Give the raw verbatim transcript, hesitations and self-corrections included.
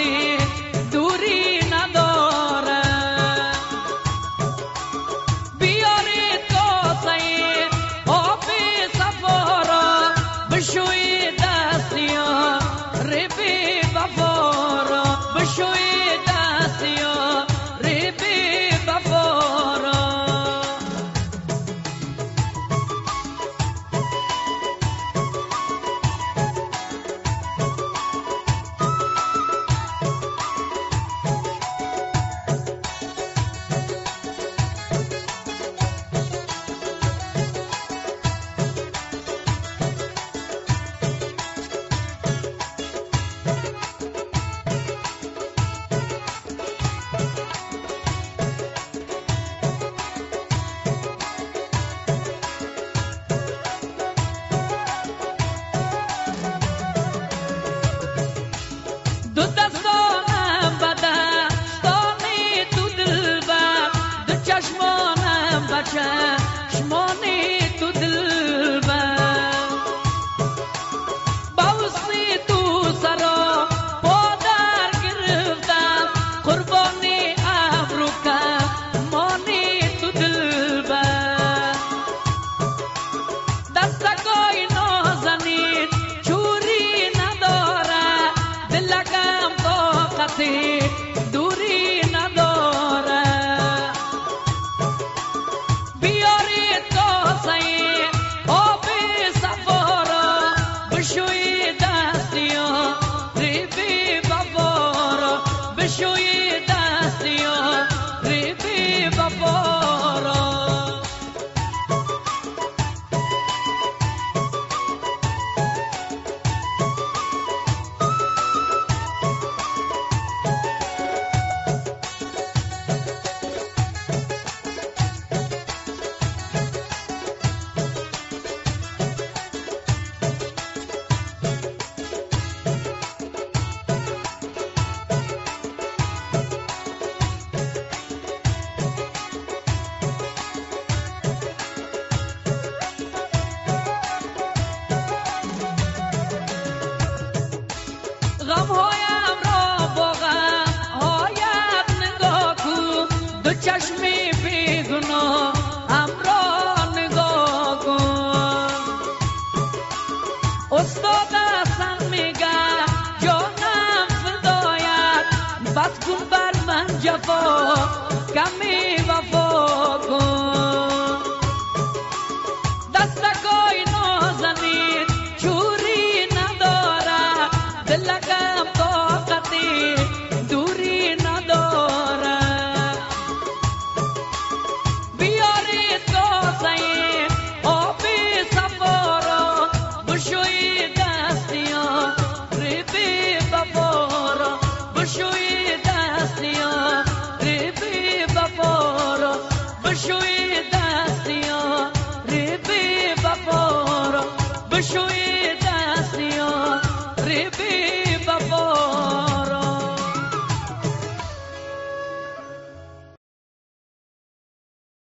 طاقتی دوری نداره. بیارید کاسه آبی صفا را بشوی دستیا ریبی وفا را بشوی دستیا ریبی وفا را. دو دستانم به دستانی تو دلبر، دو چشمانم به چشمانی تو دلبر. باوستی تو سرا پادر گرفتم قربانی ابرو کمانی تو دلبر. دستگاه نازنین چوری نداره، دلکم طاقتی دوری نداره. بیارید کاسه آبی صفا را بشوی دستیا ریبی وفا را بشوی دستیا ریبی وفا را. غمهایم را با غمهایت نگاه کن، دو چشمی بیگناه هم را نگاه کن. استاد حسن میگه جانم فدایت، بس کن بر من جفا کمی وفا کن. دستگاه نازنین چوری نداره، دلکم طاقتی دوری نداره. بیارید کاسه آبی صفا را بشوی دستیا ریبی وفا را بشوی دستیا ریبی وفا را بشوی دستیا ریبی وفا را بشوی دستیا ریبی